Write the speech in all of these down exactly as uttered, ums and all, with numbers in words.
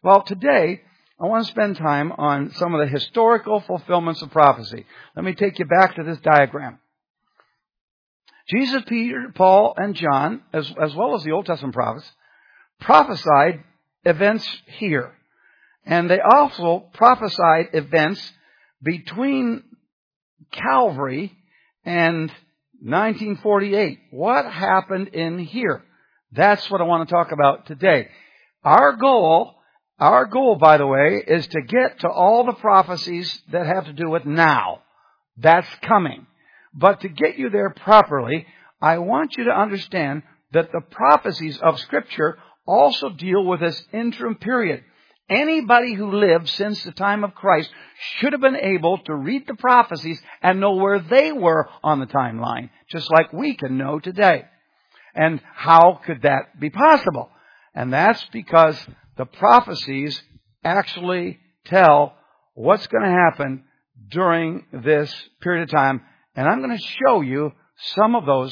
Well, today, I want to spend time on some of the historical fulfillments of prophecy. Let me take you back to this diagram. Jesus, Peter, Paul, and John, as, as well as the Old Testament prophets, prophesied events here. And they also prophesied events between Calvary and nineteen forty-eight. What happened in here? That's what I want to talk about today. Our goal, our goal, by the way, is to get to all the prophecies that have to do with now. That's coming. But to get you there properly, I want you to understand that the prophecies of Scripture also deal with this interim period. Anybody who lived since the time of Christ should have been able to read the prophecies and know where they were on the timeline, just like we can know today. And how could that be possible? And that's because the prophecies actually tell what's going to happen during this period of time. And I'm going to show you some of those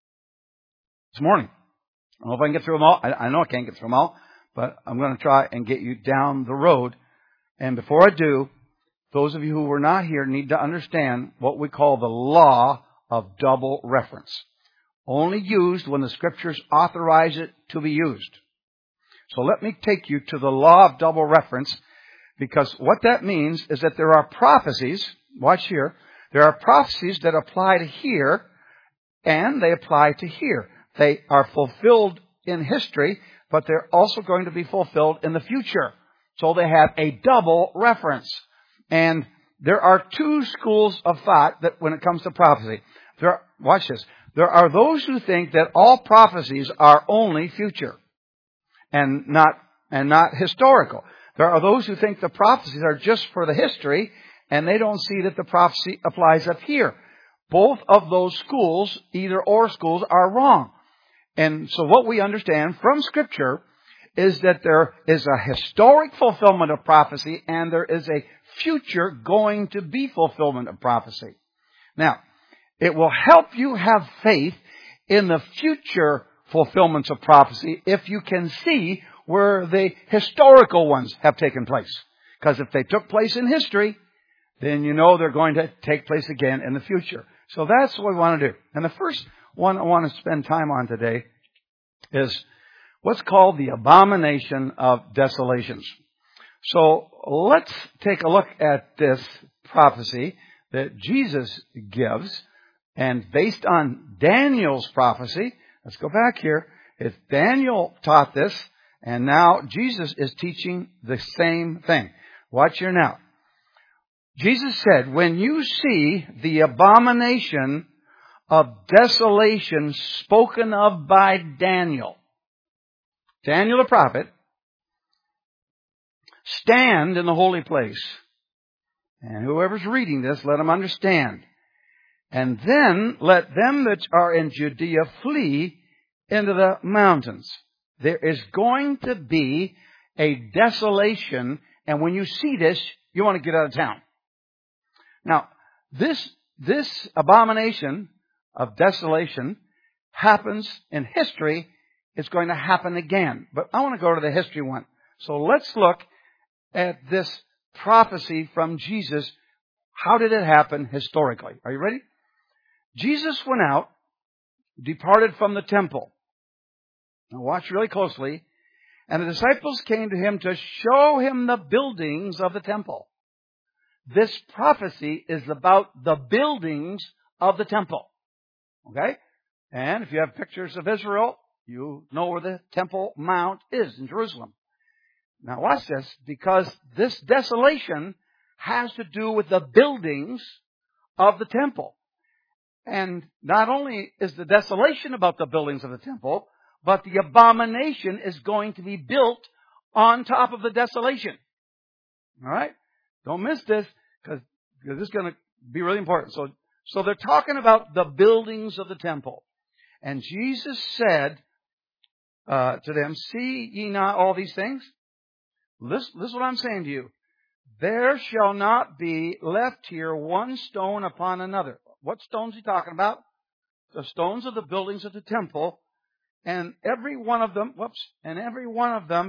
this morning. I don't know if I can get through them all. I, I know I can't get through them all. But I'm going to try and get you down the road. And before I do, those of you who were not here need to understand what we call the law of double reference. Only used when the Scriptures authorize it to be used. So let me take you to the law of double reference, because what that means is that there are prophecies, watch here, there are prophecies that apply to here, and they apply to here. They are fulfilled in history, but they're also going to be fulfilled in the future. So they have a double reference. And there are two schools of thought that when it comes to prophecy. There are, watch this. There are those who think that all prophecies are only future and not, and not historical. There are those who think the prophecies are just for the history, and they don't see that the prophecy applies up here. Both of those schools, either or schools, are wrong. And so what we understand from Scripture is that there is a historic fulfillment of prophecy and there is a future going to be fulfillment of prophecy. Now, it will help you have faith in the future fulfillments of prophecy if you can see where the historical ones have taken place. Because if they took place in history, then you know they're going to take place again in the future. So that's what we want to do. And the first one I want to spend time on today is what's called the abomination of desolations. So let's take a look at this prophecy that Jesus gives. And based on Daniel's prophecy, let's go back here. If Daniel taught this, and now Jesus is teaching the same thing. Watch here now. Jesus said, when you see the abomination of desolation spoken of by Daniel, Daniel the prophet, stand in the holy place. And whoever's reading this, let them understand. And then let them that are in Judea flee into the mountains. There is going to be a desolation, and when you see this, you want to get out of town. Now, this, this abomination of desolation happens in history. It's going to happen again. But I want to go to the history one. So let's look at this prophecy from Jesus. How did it happen historically? Are you ready? Jesus went out, departed from the temple. Now watch really closely. And the disciples came to him to show him the buildings of the temple. This prophecy is about the buildings of the temple. Okay? And if you have pictures of Israel, you know where the Temple Mount is in Jerusalem. Now watch this, because this desolation has to do with the buildings of the temple. And not only is the desolation about the buildings of the temple, but the abomination is going to be built on top of the desolation. All right? Don't miss this, because this is going to be really important. So, so they're talking about the buildings of the temple. And Jesus said uh, to them, see ye not all these things? This, this is what I'm saying to you. There shall not be left here one stone upon another. What stones are he talking about? The stones of the buildings of the temple. And every one of them, whoops, and every one of them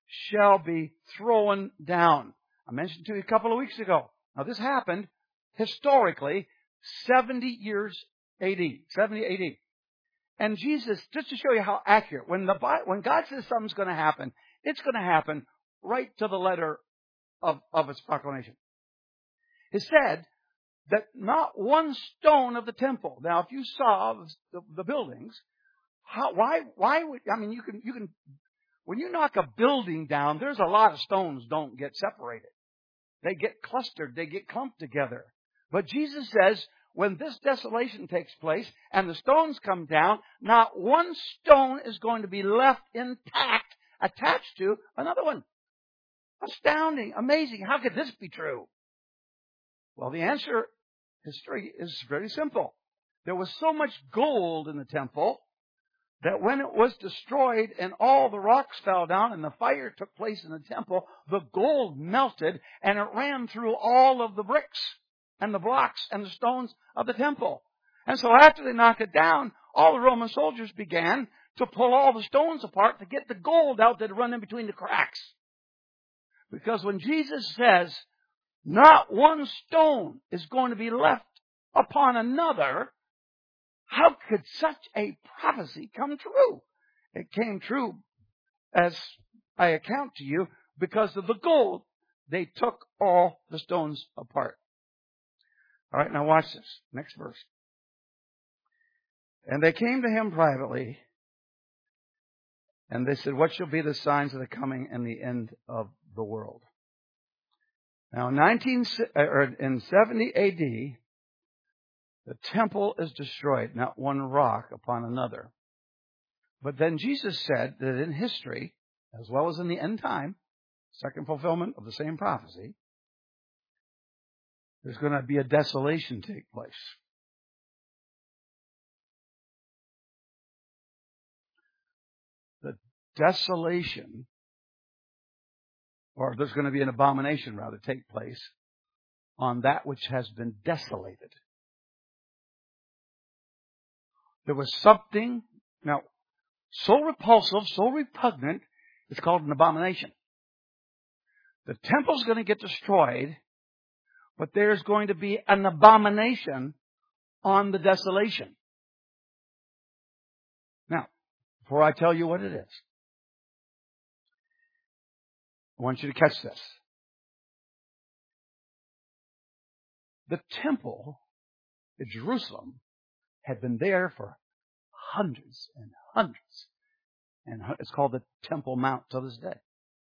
shall be thrown down. I mentioned to you a couple of weeks ago. Now this happened historically seventy years A D, seventy A D. And Jesus, just to show you how accurate, when the when God says something's going to happen, it's going to happen right to the letter of, of its proclamation. It said that not one stone of the temple. Now, if you saw the, the buildings, how, why, why would, I mean, you can, you can, when you knock a building down, there's a lot of stones don't get separated. They get clustered, they get clumped together. But Jesus says, when this desolation takes place and the stones come down, not one stone is going to be left intact, attached to another one. Astounding, amazing. How could this be true? Well, the answer, history, is very simple. There was so much gold in the temple that when it was destroyed and all the rocks fell down and the fire took place in the temple, the gold melted and it ran through all of the bricks and the blocks and the stones of the temple. And so after they knocked it down, all the Roman soldiers began to pull all the stones apart to get the gold out that had run in between the cracks. Because when Jesus says, not one stone is going to be left upon another, how could such a prophecy come true? It came true, as I account to you, because of the gold. They took all the stones apart. All right, now watch this. Next verse. And they came to him privately, and they said, what shall be the signs of the coming and the end of the world? Now, in nineteen or in seventy A D, the temple is destroyed, not one rock upon another. But then Jesus said that in history, as well as in the end time, second fulfillment of the same prophecy, there's going to be a desolation take place. The desolation, or there's going to be an abomination, rather, take place on that which has been desolated. There was something, now, so repulsive, so repugnant, it's called an abomination. The temple's going to get destroyed, but there's going to be an abomination on the desolation. Now, before I tell you what it is, I want you to catch this. The temple in Jerusalem had been there for hundreds and hundreds. And it's called the Temple Mount to this day.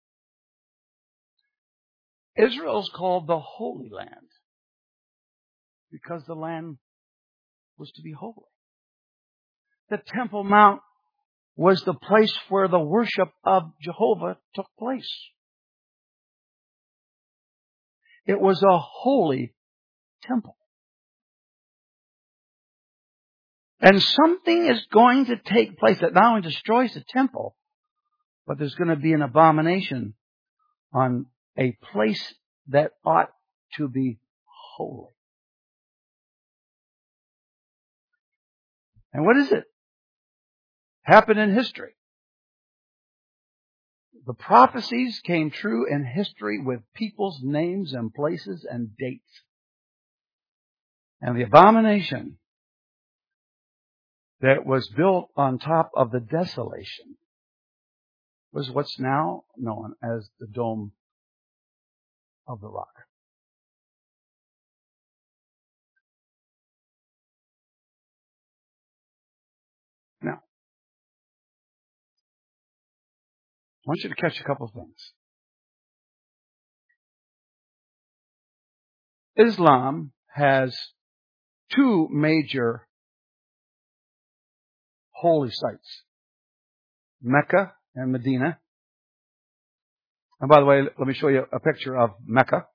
Israel's called the Holy Land because the land was to be holy. The Temple Mount was the place where the worship of Jehovah took place. It was a holy temple. And something is going to take place that not only destroys the temple, but there's going to be an abomination on a place that ought to be holy. And what is it? Happened in history. The prophecies came true in history with people's names and places and dates. And the abomination that was built on top of the desolation was what's now known as the Dome of the Rock. Now, I want you to catch a couple of things. Islam has two major holy sites, Mecca and Medina. And by the way, let me show you a picture of Mecca.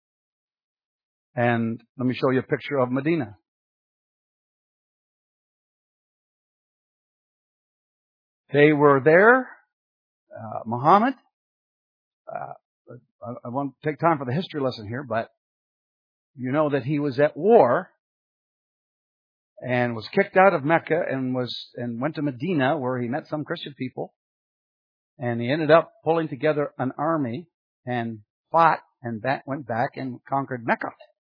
And let me show you a picture of Medina. They were there. Uh, Muhammad, uh, I, I won't take time for the history lesson here, but you know that he was at war and was kicked out of Mecca and was and went to Medina where he met some Christian people. And he ended up pulling together an army and fought and back, went back and conquered Mecca.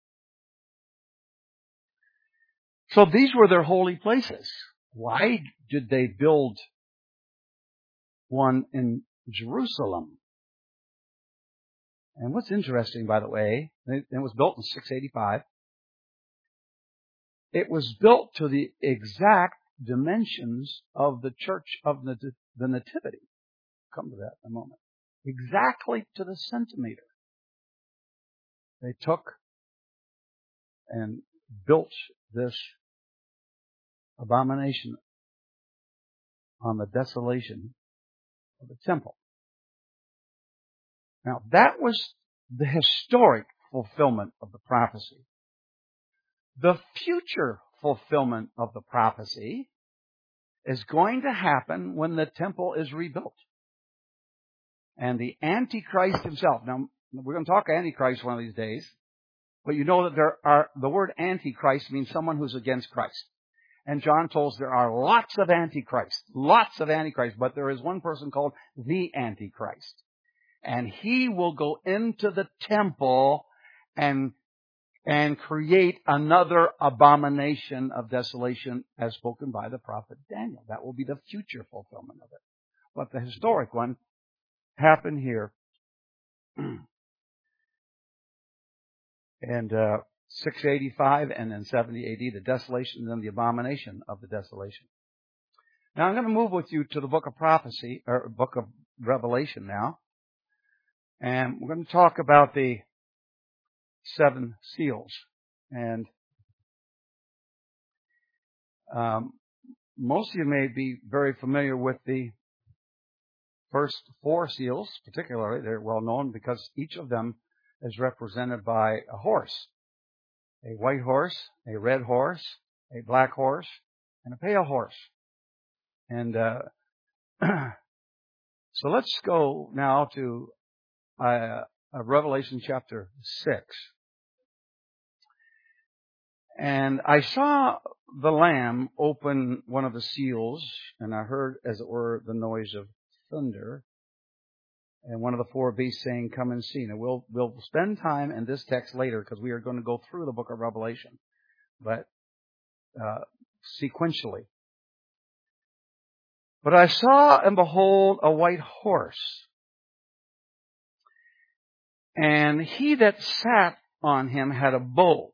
So these were their holy places. Why did they build one in Jerusalem? And what's interesting, by the way, it was built in six eighty-five. It was built to the exact dimensions of the church of the, the Nativity. I'll come to that in a moment. Exactly to the centimeter. They took and built this abomination on the desolation of the temple. Now, that was the historic fulfillment of the prophecy. The future fulfillment of the prophecy is going to happen when the temple is rebuilt. And the Antichrist himself, now we're going to talk Antichrist one of these days, but you know that there are, the word Antichrist means someone who's against Christ. And John told us there are lots of Antichrists, lots of Antichrists, but there is one person called the Antichrist. And he will go into the temple and and create another abomination of desolation as spoken by the prophet Daniel. That will be the future fulfillment of it. But the historic one happened here in uh, six eighty-five and then seventy A D, the desolation and then the abomination of the desolation. Now I'm going to move with you to the book of prophecy, or book of Revelation now. And we're going to talk about the seven seals. And um, most of you may be very familiar with the first four seals, particularly. They're well known because each of them is represented by a horse. A white horse, a red horse, a black horse, and a pale horse. And uh, so let's go now to uh, Revelation chapter six. And I saw the Lamb open one of the seals, and I heard, as it were, the noise of thunder. And one of the four beasts saying, "Come and see." Now, we'll, we'll spend time in this text later because we are going to go through the book of Revelation, but uh, sequentially. But I saw and behold a white horse, and he that sat on him had a bow,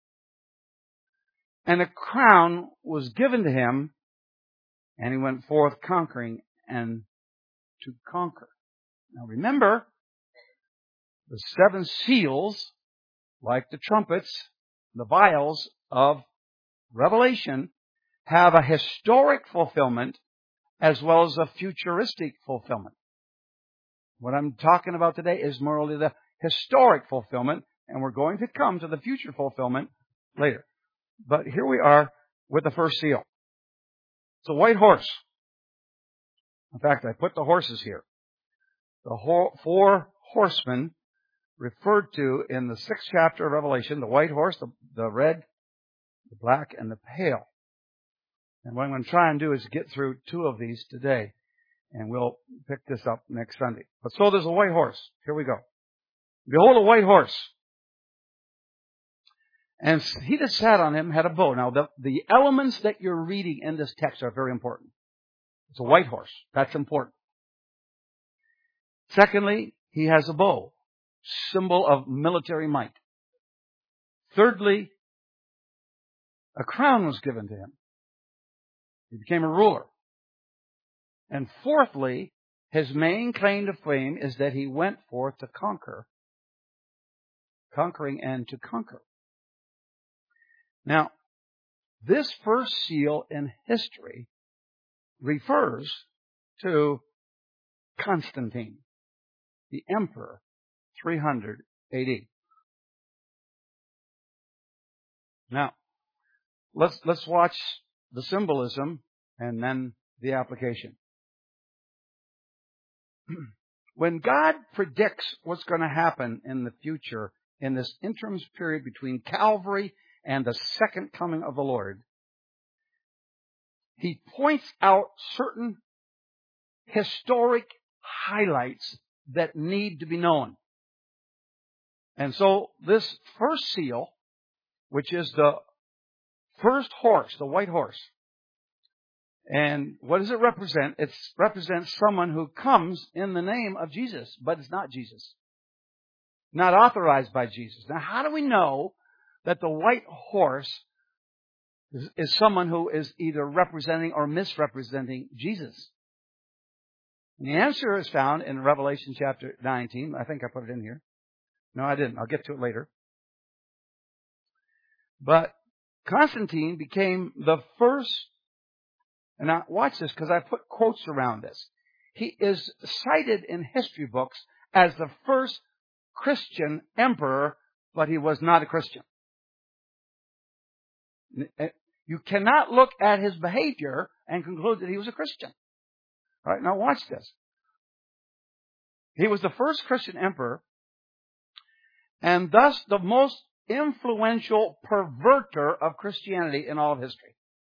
and a crown was given to him, and he went forth conquering and to conquer. Now remember, the seven seals, like the trumpets, the vials of Revelation, have a historic fulfillment as well as a futuristic fulfillment. What I'm talking about today is merely the historic fulfillment, and we're going to come to the future fulfillment later. But here we are with the first seal. It's a white horse. In fact, I put the horses here. The ho- four horsemen referred to in the sixth chapter of Revelation, the white horse, the, the red, the black, and the pale. And what I'm going to try and do is get through two of these today, and we'll pick this up next Sunday. But so there's a white horse. Here we go. Behold, a white horse. And he that sat on him had a bow. Now, the, the elements that you're reading in this text are very important. It's a white horse. That's important. Secondly, he has a bow, symbol of military might. Thirdly, a crown was given to him. He became a ruler. And fourthly, his main claim to fame is that he went forth to conquer, conquering and to conquer. Now, this first seal in history refers to Constantine, the emperor, three hundred A D. Now, let's let's watch the symbolism and then the application. When God predicts what's going to happen in the future in this interim period between Calvary and the second coming of the Lord, He points out certain historic highlights that need to be known. And so this first seal, which is the first horse, the white horse, and what does it represent? It represents someone who comes in the name of Jesus, but it's not Jesus. Not authorized by Jesus. Now, how do we know that the white horse is, is someone who is either representing or misrepresenting Jesus? And the answer is found in Revelation chapter nineteen. I think I put it in here. No, I didn't. I'll get to it later. But Constantine became the first, and now watch this because I put quotes around this. He is cited in history books as the first Christian emperor, but he was not a Christian. You cannot look at his behavior and conclude that he was a Christian. All right, now watch this. He was the first Christian emperor, and thus the most influential perverter of Christianity in all of history.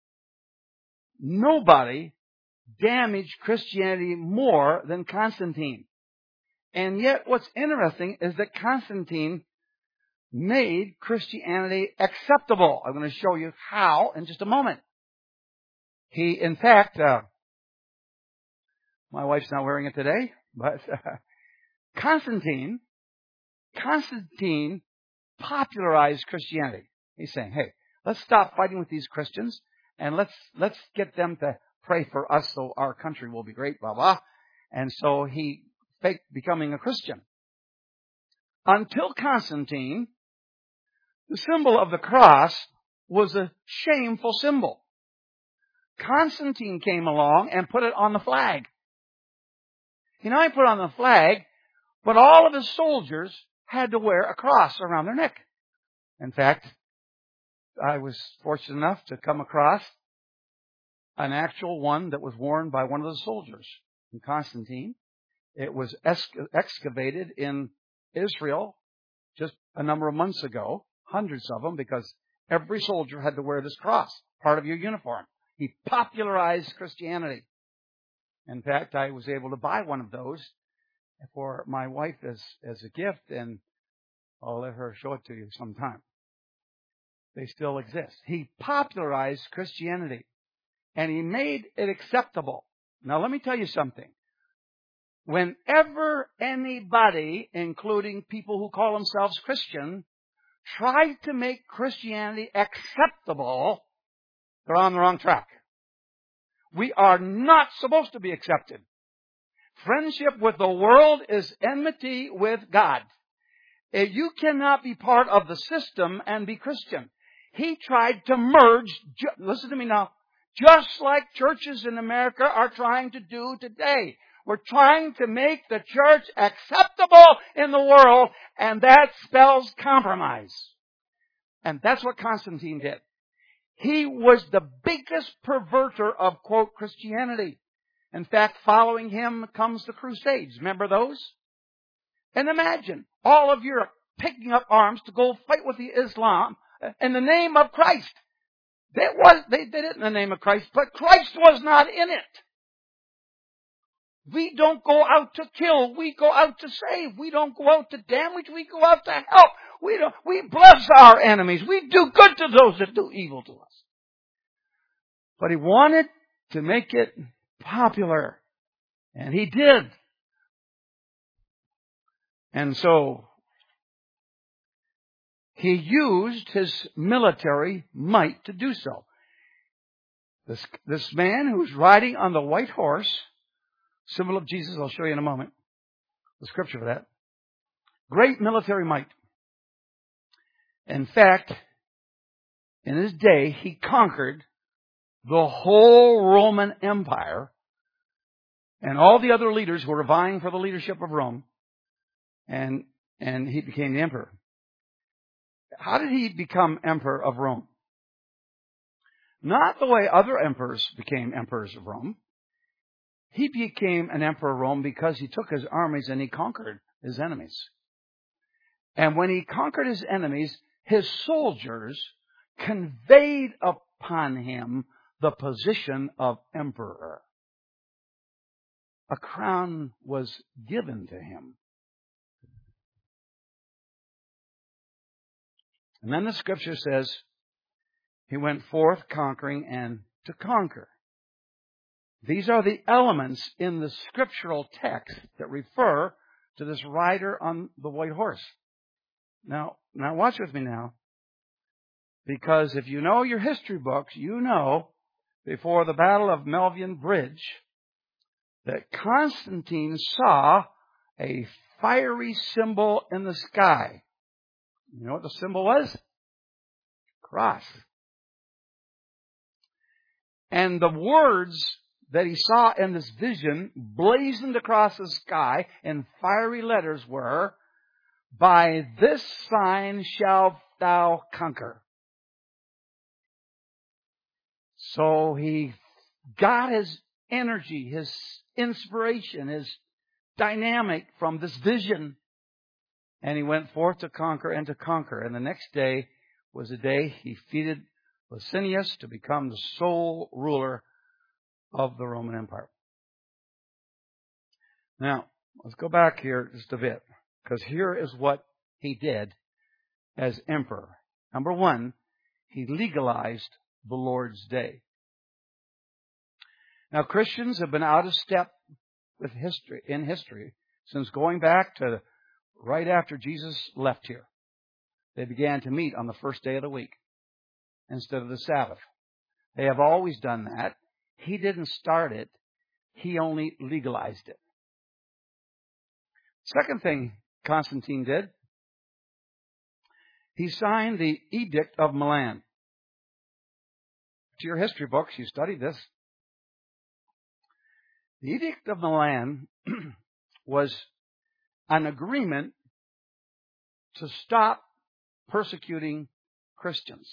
Nobody damaged Christianity more than Constantine. And yet what's interesting is that Constantine made Christianity acceptable. I'm going to show you how in just a moment. He, in fact, uh, my wife's not wearing it today, but uh, Constantine, Constantine popularized Christianity. He's saying, hey, let's stop fighting with these Christians and let's, let's get them to pray for us so our country will be great, blah, blah. And so he faked becoming a Christian. Until Constantine, the symbol of the cross was a shameful symbol. Constantine came along and put it on the flag. You know, he put it on the flag, but all of his soldiers had to wear a cross around their neck. In fact, I was fortunate enough to come across an actual one that was worn by one of the soldiers in Constantine. It was excavated in Israel just a number of months ago, hundreds of them, because every soldier had to wear this cross, part of your uniform. He popularized Christianity. In fact, I was able to buy one of those for my wife as, as a gift, and I'll let her show it to you sometime. They still exist. He popularized Christianity, and he made it acceptable. Now, let me tell you something. Whenever anybody, including people who call themselves Christian, try to make Christianity acceptable, they're on the wrong track. We are not supposed to be accepted. Friendship with the world is enmity with God. You cannot be part of the system and be Christian. He tried to merge, listen to me now, just like churches in America are trying to do today. We're trying to make the church acceptable in the world, and that spells compromise. And that's what Constantine did. He was the biggest perverter of, quote, Christianity. In fact, following him comes the Crusades. Remember those? And imagine all of Europe picking up arms to go fight with the Islam in the name of Christ. They, was, they did it in the name of Christ, but Christ was not in it. We don't go out to kill. We go out to save. We don't go out to damage. We go out to help. We don't, we bless our enemies. We do good to those that do evil to us. But he wanted to make it popular. And he did. And so he used his military might to do so. This, this man who's riding on the white horse, symbol of Jesus, I'll show you in a moment the scripture for that. Great military might. In fact, in his day, he conquered the whole Roman Empire and all the other leaders who were vying for the leadership of Rome, and, and he became the emperor. How did he become emperor of Rome? Not the way other emperors became emperors of Rome. He became an emperor of Rome because he took his armies and he conquered his enemies. And when he conquered his enemies, his soldiers conveyed upon him the position of emperor. a crown was given to him. And then the scripture says he went forth conquering and to conquer. These are the elements in the scriptural text that refer to this rider on the white horse. Now, now watch with me now. Because if you know your history books, you know before the Battle of Milvian Bridge that Constantine saw a fiery symbol in the sky. You know what the symbol was? Cross. And the words that he saw in this vision blazoned across the sky in fiery letters were, "By this sign shalt thou conquer." So he got his energy, his inspiration, his dynamic from this vision. And he went forth to conquer and to conquer. And the next day was the day he defeated Licinius to become the sole ruler of the Roman Empire. Now, let's go back here just a bit, because here is what he did as emperor. Number one, he legalized the Lord's Day. Now, Christians have been out of step with history, in history, since going back to right after Jesus left here. They began to meet on the first day of the week instead of the Sabbath. They have always done that. He didn't start it. He only legalized it. Second thing Constantine did, he signed the Edict of Milan. To your history books, you studied this. The Edict of Milan was an agreement to stop persecuting Christians.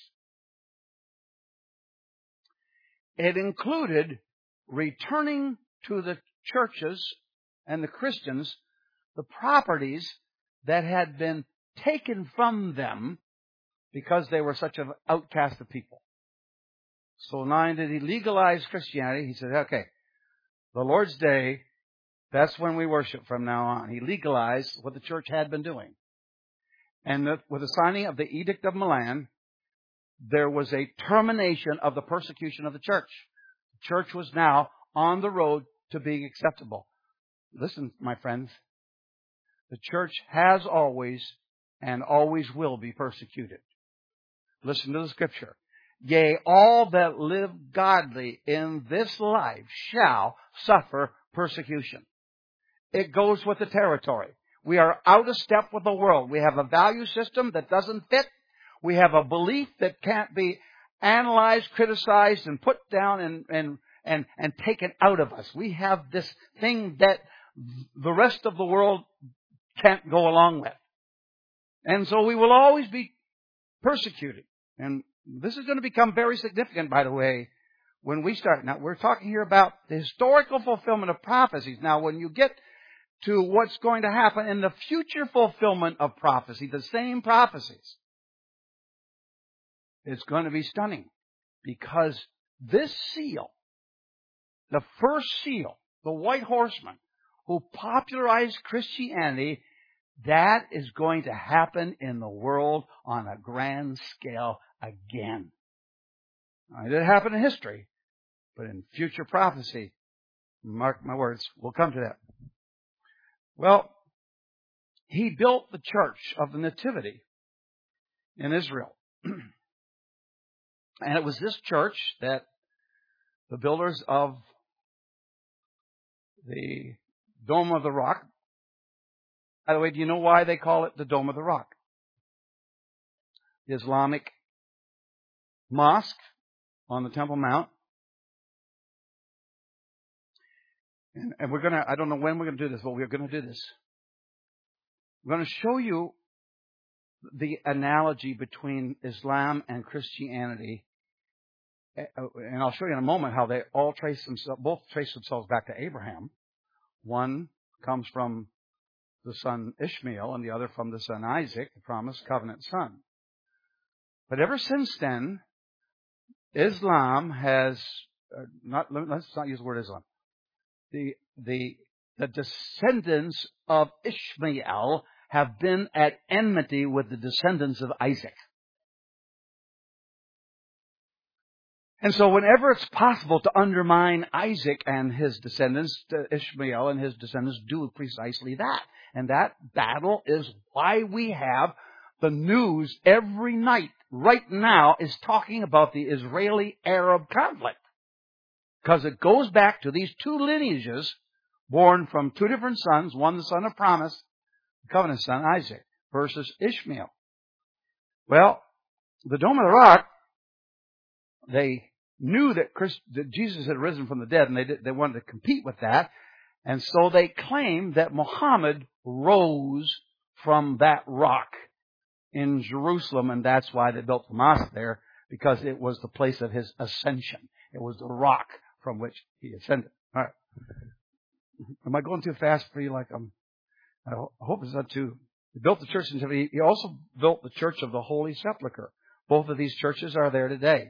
It included returning to the churches and the Christians the properties that had been taken from them because they were such an outcast of people. So not only did he legalize Christianity, he said, okay, the Lord's Day, that's when we worship from now on. He legalized what the church had been doing. And the, with the signing of the Edict of Milan, there was a termination of the persecution of the church. The church was now on the road to being acceptable. Listen, my friends, the church has always and always will be persecuted. Listen to the scripture. Yea, all that live godly in this life shall suffer persecution. It goes with the territory. We are out of step with the world. We have a value system that doesn't fit. We have a belief that can't be analyzed, criticized, and put down and, and, and, and taken out of us. We have this thing that the rest of the world can't go along with. And so we will always be persecuted. And this is going to become very significant, by the way, when we start. Now, we're talking here about the historical fulfillment of prophecies. Now, when you get to what's going to happen in the future fulfillment of prophecy, the same prophecies, it's going to be stunning. Because this seal, the first seal, the white horseman, who popularized Christianity, that is going to happen in the world on a grand scale again. Now, it did happen in history, but in future prophecy, mark my words, we'll come to that. Well, he built the church of the Nativity in Israel. And it was this church that the builders of the Dome of the Rock, by the way, do you know why they call it the Dome of the Rock? The Islamic mosque on the Temple Mount. And, and we're going to, I don't know when we're going to do this, but we're going to do this. We're going to show you the analogy between Islam and Christianity. And I'll show you in a moment how they all trace themselves, both trace themselves back to Abraham. One comes from the son Ishmael and the other from the son Isaac, the promised covenant son. But ever since then, Islam has, uh, not, let's not use the word Islam. The, the the descendants of Ishmael have been at enmity with the descendants of Isaac. And so whenever it's possible to undermine Isaac and his descendants, Ishmael and his descendants do precisely that. And that battle is why we have the news every night right now is talking about the Israeli-Arab conflict. Because it goes back to these two lineages born from two different sons, one the son of promise, the covenant son, Isaac, versus Ishmael. Well, the Dome of the Rock, they knew that, Christ, that Jesus had risen from the dead, and they did, they wanted to compete with that. And so they claimed that Muhammad rose from that rock in Jerusalem, and that's why they built the mosque there, because it was the place of his ascension. It was the rock from which he ascended. All right. Am I going too fast for you? Like I'm, I hope it's not too. He built the church in Tiffany. He also built the Church of the Holy Sepulchre. Both of these churches are there today.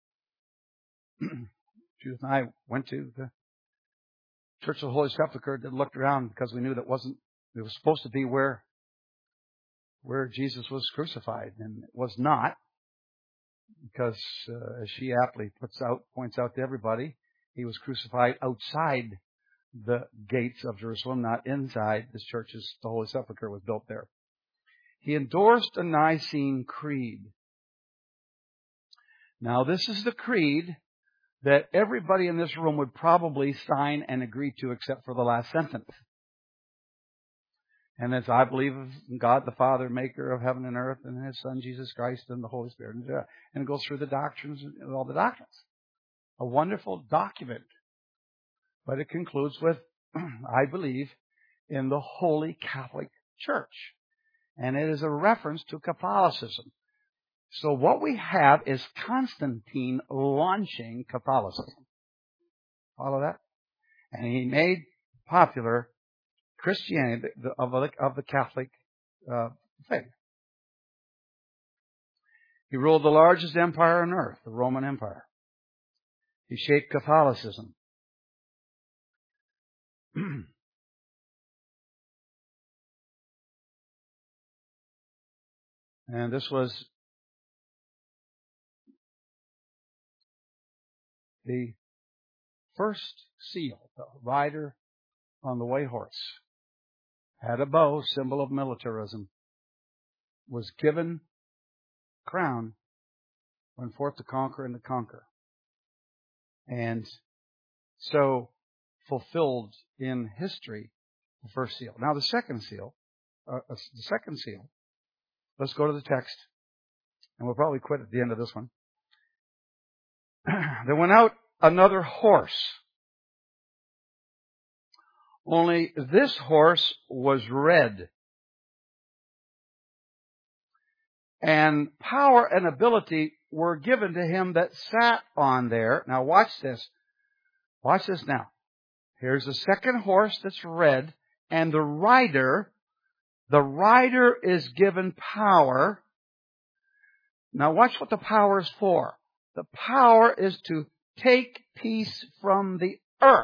Judith and I went to the Church of the Holy Sepulchre and looked around because we knew that wasn't, it was supposed to be where, where Jesus was crucified, and it was not, because uh, as she aptly puts out, points out to everybody, he was crucified outside the gates of Jerusalem, not inside. This church's, the Holy Sepulchre was built there. He endorsed a Nicene Creed. Now, this is the creed that everybody in this room would probably sign and agree to except for the last sentence. And it's, I believe in God the Father, maker of heaven and earth, and His Son, Jesus Christ, and the Holy Spirit. And it goes through the doctrines, all the doctrines. A wonderful document. But it concludes with, I believe, in the Holy Catholic Church. And it is a reference to Catholicism. So what we have is Constantine launching Catholicism. Follow that? And he made popular Christianity of the, of the Catholic uh, faith. He ruled the largest empire on earth, the Roman Empire. He shaped Catholicism. And this was the first seal, the rider on the white horse, had a bow, symbol of militarism, was given crown, went forth to conquer and to conquer. And so fulfilled in history the first seal. Now the second seal, uh, the second seal, let's go to the text, and we'll probably quit at the end of this one. There went out another horse. Only this horse was red. And power and ability were given to him that sat on there. Now watch this. Watch this now. Here's the second horse that's red, and the rider, the rider is given power. Now watch what the power is for. The power is to take peace from the earth.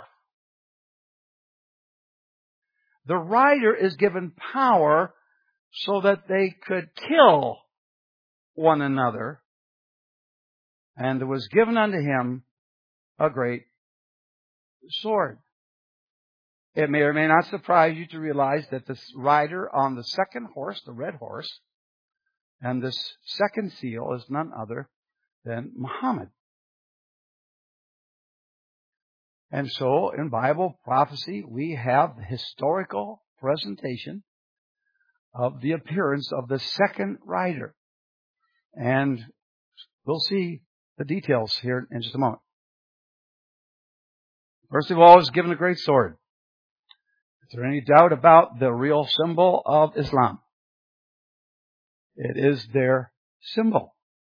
The rider is given power so that they could kill one another. And there was given unto him a great sword. It may or may not surprise you to realize that this rider on the second horse, the red horse, and this second seal is none other than Muhammad. And so, in Bible prophecy, we have the historical presentation of the appearance of the second rider. And we'll see the details here in just a moment. First of all, is given a great sword. Is there any doubt about the real symbol of Islam? It is their symbol.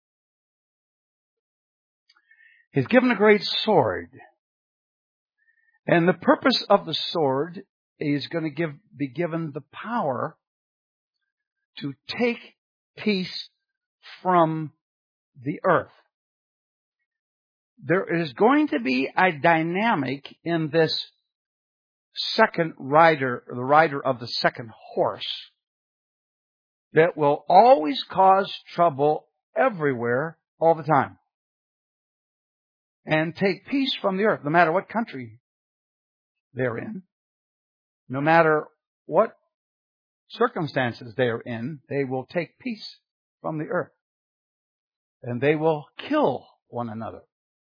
He's given a great sword. And the purpose of the sword is going to give, be given the power to take peace from the earth. There is going to be a dynamic in this second rider, the rider of the second horse, that will always cause trouble everywhere, all the time, and take peace from the earth, no matter what country they're in, no matter what circumstances they are in, they will take peace from the earth, and they will kill one another.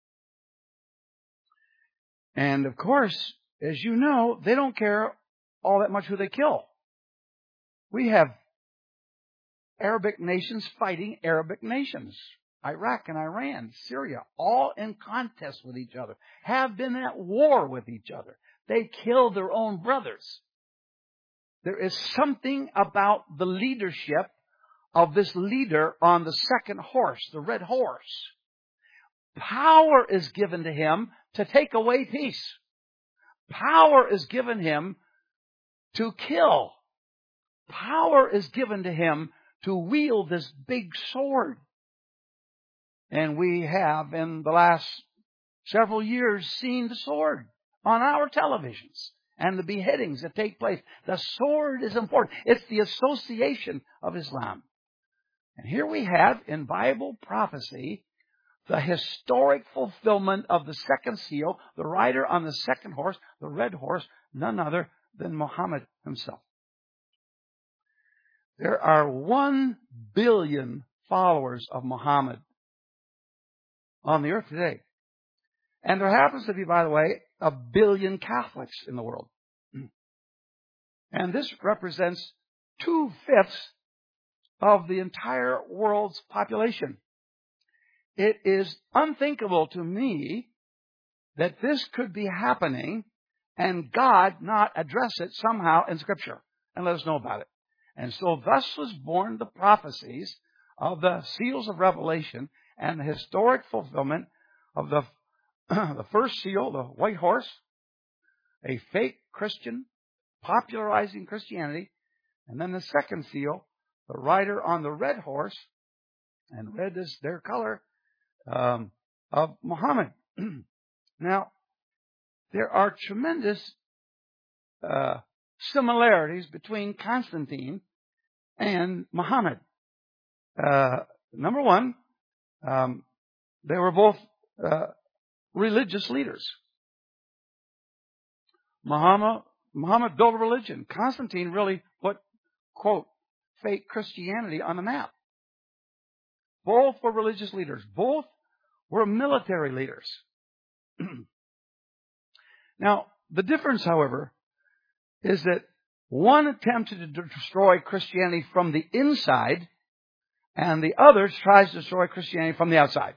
And of course, as you know, they don't care all that much who they kill. We have Arabic nations fighting Arabic nations. Iraq and Iran, Syria, all in contest with each other, have been at war with each other. They kill their own brothers. There is something about the leadership of this leader on the second horse, the red horse. Power is given to him to take away peace. Power is given him to kill. Power is given to him to wield this big sword. And we have, in the last several years, seen the sword on our televisions and the beheadings that take place. The sword is important. It's the association of Islam. And here we have, in Bible prophecy, the historic fulfillment of the second seal, the rider on the second horse, the red horse, none other than Muhammad himself. There are one billion followers of Muhammad on the earth today. And there happens to be, by the way, a billion Catholics in the world. And this represents two-fifths of the entire world's population. It is unthinkable to me that this could be happening and God not address it somehow in Scripture and let us know about it. And so thus was born the prophecies of the seals of Revelation and the historic fulfillment of the, the first seal, the white horse, a fake Christian popularizing Christianity, and then the second seal, the rider on the red horse, and red is their color, um, of Muhammad. Now, there are tremendous uh, similarities between Constantine and Muhammad. Uh, number one, um, they were both uh, religious leaders. Muhammad, Muhammad built a religion. Constantine really put, quote, fake Christianity on the map. Both were religious leaders. Both were military leaders. Now, the difference, however, is that one attempted to destroy Christianity from the inside, and the other tries to destroy Christianity from the outside.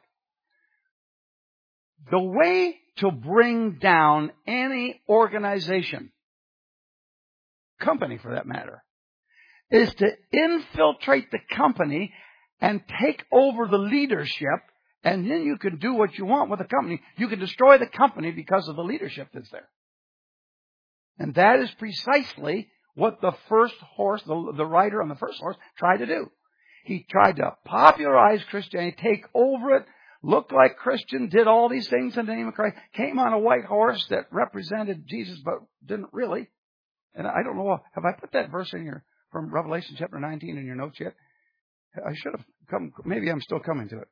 The way to bring down any organization, company for that matter, is to infiltrate the company and take over the leadership, and then you can do what you want with the company. You can destroy the company because of the leadership that's there. And that is precisely what the first horse, the, the rider on the first horse, tried to do. He tried to popularize Christianity, take over it, look like Christian, did all these things in the name of Christ, came on a white horse that represented Jesus but didn't really. And I don't know, have I put that verse in your, from Revelation chapter nineteen in your notes yet? I should have come, maybe I'm still coming to it.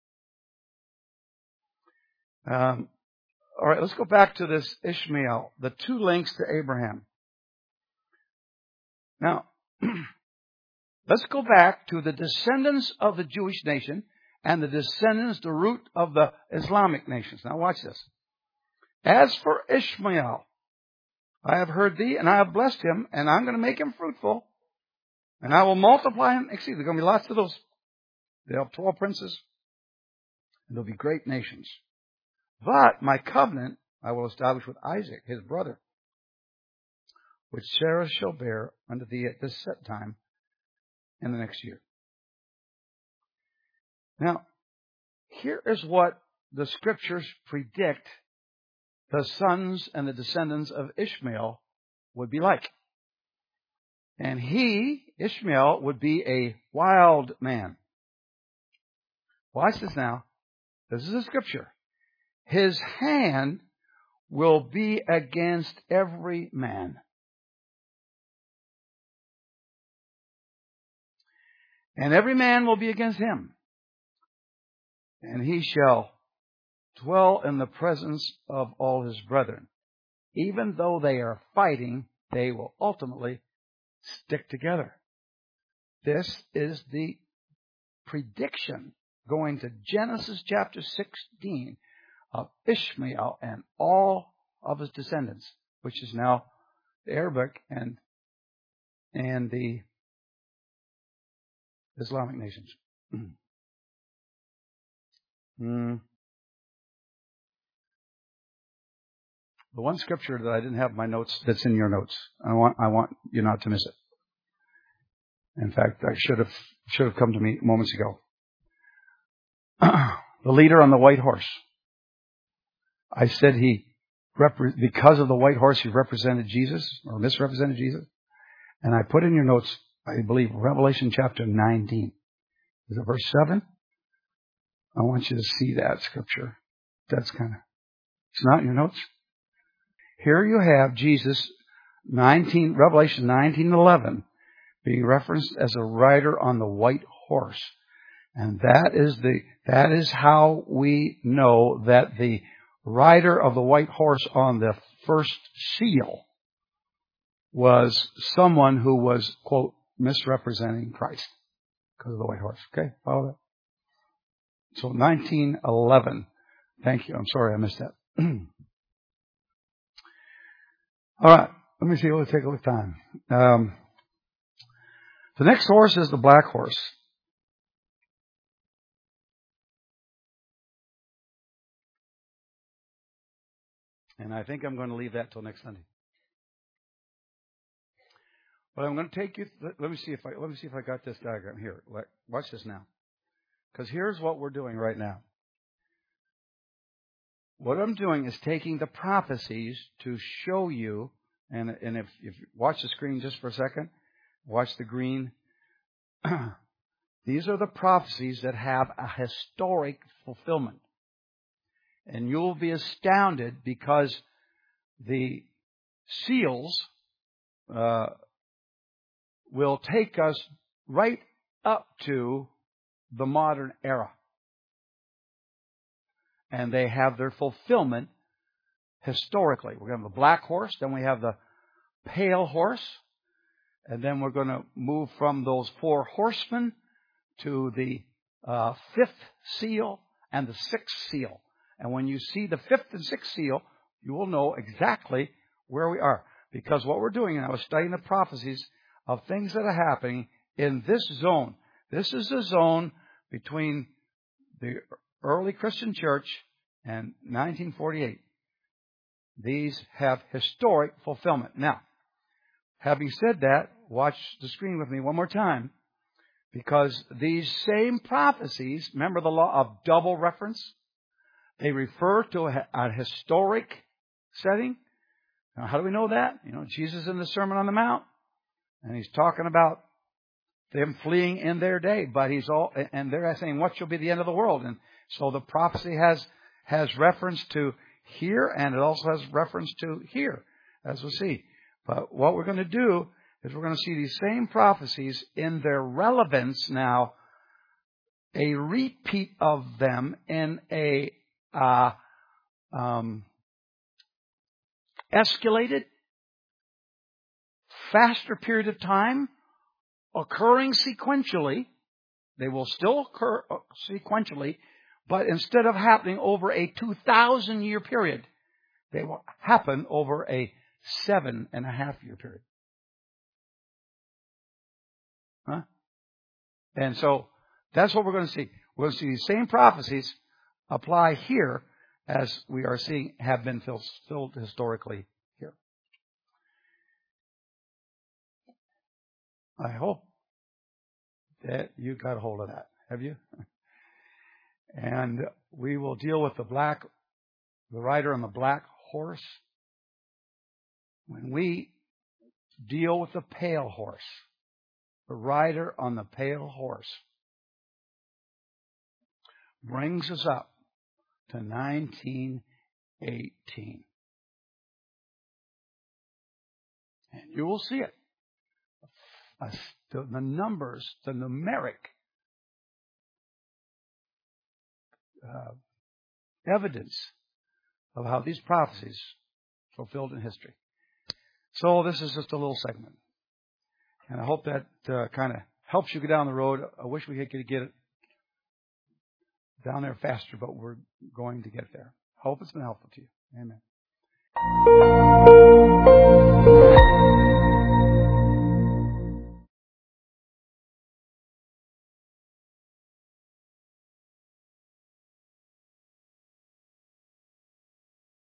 Um, all right, let's go back to this Ishmael, the two links to Abraham. Now, let's go back to the descendants of the Jewish nation and the descendants, the root of the Islamic nations. Now watch this. As for Ishmael, I have heard thee, and I have blessed him, and I'm going to make him fruitful, and I will multiply him. See, there are going to be lots of those. They'll have twelve princes, and there'll be great nations. But my covenant I will establish with Isaac, his brother, which Sarah shall bear unto thee at this set time in the next year. Now, here is what the Scriptures predict the sons and the descendants of Ishmael would be like. And he, Ishmael, would be a wild man. Watch this now. This is a Scripture. His hand will be against every man. And every man will be against him. And he shall dwell in the presence of all his brethren. Even though they are fighting, they will ultimately stick together. This is the prediction going to Genesis chapter sixteen of Ishmael and all of his descendants, which is now the Arabic and and the Islamic nations. Mm. Mm. The one scripture that I didn't have in my notes that's in your notes. I want I want you not to miss it. In fact, I should have should have come to me moments ago. The leader on the white horse. I said he because of the white horse he represented Jesus or misrepresented Jesus. And I put in your notes, I believe, Revelation chapter nineteen. Is it verse seven? I want you to see that scripture. That's kind of, it's not in your notes. Here you have Jesus, nineteen, Revelation nineteen eleven, being referenced as a rider on the white horse. And that is the, that is how we know that the rider of the white horse on the first seal was someone who was, quote, misrepresenting Christ because of the white horse. Okay, follow that? So nineteen eleven. Thank you. I'm sorry I missed that. All right. Let me see. We'll take a look at time. Um, the next horse is the black horse. And I think I'm going to leave that till next Sunday. But I'm going to take you. Let me see if I let me see if I got this diagram here. Watch this now, because here's what we're doing right now. What I'm doing is taking the prophecies to show you, and and if if you watch the screen just for a second, watch the green. These are the prophecies that have a historic fulfillment, and you'll be astounded because the seals uh, will take us right up to the modern era. And they have their fulfillment historically. We're going to have the black horse, then we have the pale horse, and then we're going to move from those four horsemen to the uh, fifth seal and the sixth seal. And when you see the fifth and sixth seal, you will know exactly where we are. Because what we're doing now is studying the prophecies of things that are happening in this zone. This is the zone between the early Christian church and nineteen forty-eight. These have historic fulfillment. Now, having said that, watch the screen with me one more time, because these same prophecies, remember the law of double reference? They refer to a, a historic setting. Now, how do we know that? You know, Jesus in the Sermon on the Mount, and he's talking about them fleeing in their day, but he's all, and they're saying, what shall be the end of the world? And so the prophecy has, has reference to here, and it also has reference to here, as we'll see. But what we're going to do is we're going to see these same prophecies in their relevance now, a repeat of them in a uh, um, escalated, faster period of time, occurring sequentially. They will still occur sequentially, but instead of happening over a two thousand year period, they will happen over a seven and a half year period. Huh? And so that's what we're going to see. We're going to see these same prophecies apply here as we are seeing have been fulfilled historically here. I hope that you got a hold of that. Have you? And we will deal with the black, the rider on the black horse. When we deal with the pale horse, the rider on the pale horse brings us up to nineteen eighteen. And you will see it. The, the numbers, the numeric uh, evidence of how these prophecies fulfilled in history. So this is just a little segment. And I hope that uh, kind of helps you get down the road. I wish we could get it down there faster, but we're going to get there. I hope it's been helpful to you. Amen.